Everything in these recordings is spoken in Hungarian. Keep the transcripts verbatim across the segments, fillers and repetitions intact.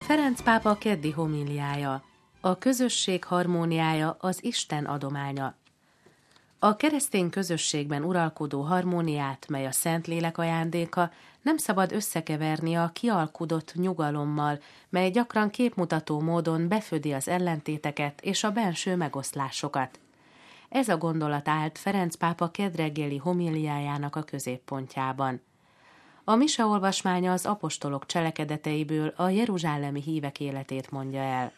Ferenc pápa keddi homíliája. A közösség harmóniája az Isten adománya. A keresztény közösségben uralkodó harmóniát, mely a Szentlélek ajándéka, nem szabad összekeverni a kialkudott nyugalommal, mely gyakran képmutató módon befödi az ellentéteket és a benső megoszlásokat. Ez a gondolat állt Ferenc pápa kedreggeli homíliájának a középpontjában. A miseolvasmánya az apostolok cselekedeteiből a jeruzsálemi hívek életét mondja el.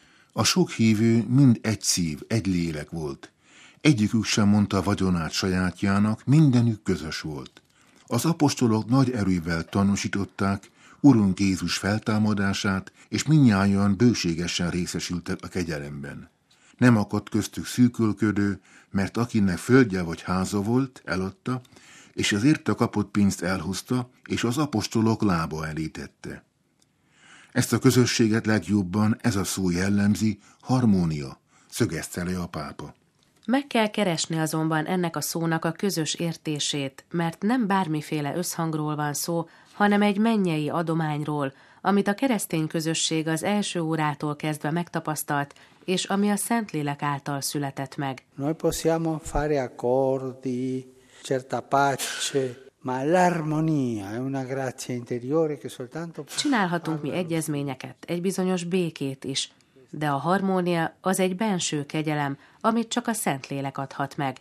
A sok hívő mind egy szív, egy lélek volt. Egyikük sem mondta vagyonát sajátjának, mindenük közös volt. Az apostolok nagy erővel tanúsították Urunk Jézus feltámadását, és mindnyájan bőségesen részesültek a kegyelemben. Nem akadt köztük szűkölködő, mert akinek földje vagy háza volt, eladta, és az érte kapott pénzt elhozta, és az apostolok lába elé tette. Ezt a közösséget legjobban ez a szó jellemzi, harmónia, szögezte le a pápa. Meg kell keresni azonban ennek a szónak a közös értését, mert nem bármiféle összhangról van szó, hanem egy mennyei adományról, amit a keresztény közösség az első órától kezdve megtapasztalt, és ami a Szentlélek által született meg. Noi possiamo fare accordi, certa pace, ma l'armonia è una grazia interiore che soltanto... Csinálhatunk mi egyezményeket, egy bizonyos békét is, de a harmónia az egy benső kegyelem, amit csak a Szentlélek adhat meg.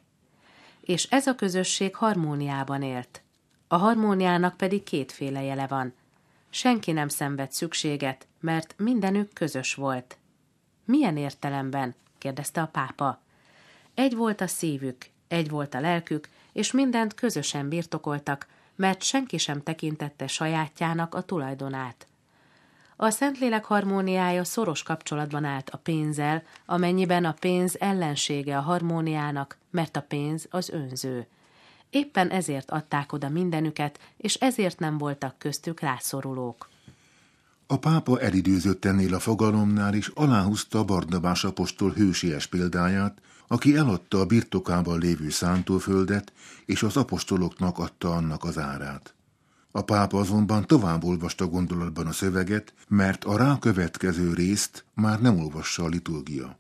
És ez a közösség harmóniában élt. A harmóniának pedig kétféle jele van. Senki nem szenved szükséget, mert mindenük közös volt. Milyen értelemben? Kérdezte a pápa. Egy volt a szívük, egy volt a lelkük, és mindent közösen birtokoltak, mert senki sem tekintette sajátjának a tulajdonát. A Szentlélek harmóniája szoros kapcsolatban állt a pénzzel, amennyiben a pénz ellensége a harmóniának, mert a pénz az önző. Éppen ezért adták oda mindenüket, és ezért nem voltak köztük rászorulók. A pápa elidőzött ennél a fogalomnál, és aláhúzta Barnabás apostol hősies példáját, aki eladta a birtokában lévő szántóföldet, és az apostoloknak adta annak az árát. A pápa azonban tovább olvasta gondolatban a szöveget, mert a rákövetkező részt már nem olvassa a liturgia.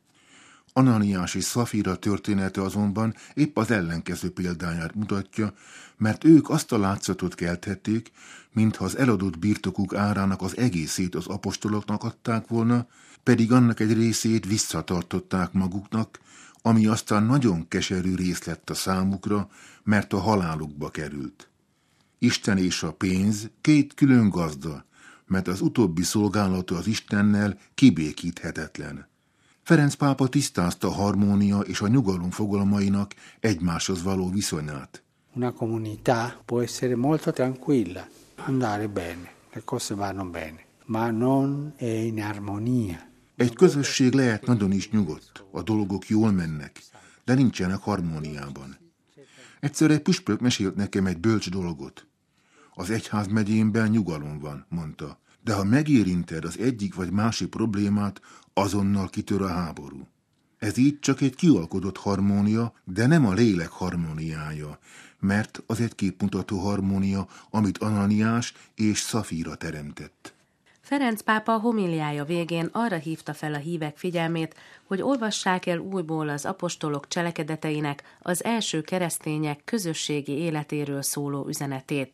Ananiás és Szafira története azonban épp az ellenkező példáját mutatja, mert ők azt a látszatot kelthették, mintha az eladott birtokuk árának az egészét az apostoloknak adták volna, pedig annak egy részét visszatartották maguknak, ami aztán nagyon keserű rész lett a számukra, mert a halálukba került. Isten és a pénz két külön gazda, mert az utóbbi szolgálata az Istennel kibékíthetetlen. Ferenc pápa tisztázta a harmónia és a nyugalom fogalmainak egymáshoz való viszonyát. Una comunità può essere molto tranquilla, andare bene, le cose vanno bene, ma non è in armonia. Egy közösség lehet nagyon is nyugodt, a dolgok jól mennek, de nincsenek harmóniában. Egyszer egy püspök mesélt nekem egy bölcs dolgot. Az egyházmegyémben nyugalom van, mondta, de ha megérinted az egyik vagy másik problémát, azonnal kitör a háború. Ez így csak egy kialkodott harmónia, de nem a lélek harmóniája, mert az egy képmutató harmónia, amit Ananiás és Szafira teremtett. Ferenc pápa homíliája végén arra hívta fel a hívek figyelmét, hogy olvassák el újból az apostolok cselekedeteinek, az első keresztények közösségi életéről szóló üzenetét.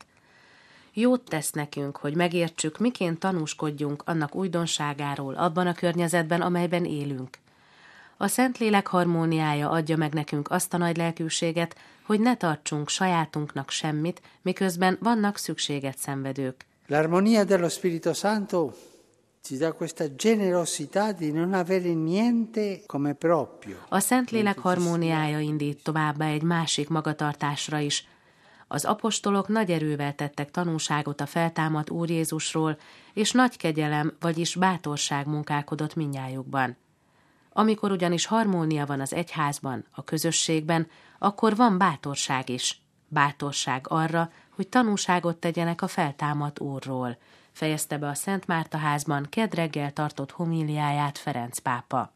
Jót tesz nekünk, hogy megértsük, miként tanúskodjunk annak újdonságáról abban a környezetben, amelyben élünk. A Szentlélek harmóniája adja meg nekünk azt a nagy lelkűséget, hogy ne tartsunk sajátunknak semmit, miközben vannak szükséget szenvedők. L'armonia dello Spirito Santo ci dà questa generosità di non avere niente come proprio. A Szentlélek harmóniája indít továbbá egy másik magatartásra is. Az apostolok nagy erővel tettek tanúságot a feltámadt Úr Jézusról, és nagy kegyelem, vagyis bátorság munkálkodott mindnyájukban. Amikor ugyanis harmónia van az egyházban, a közösségben, akkor van bátorság is. Bátorság arra, hogy tanúságot tegyenek a feltámadt Úrról, fejezte be a Szent Márta házban kedd reggel tartott homíliáját Ferenc pápa.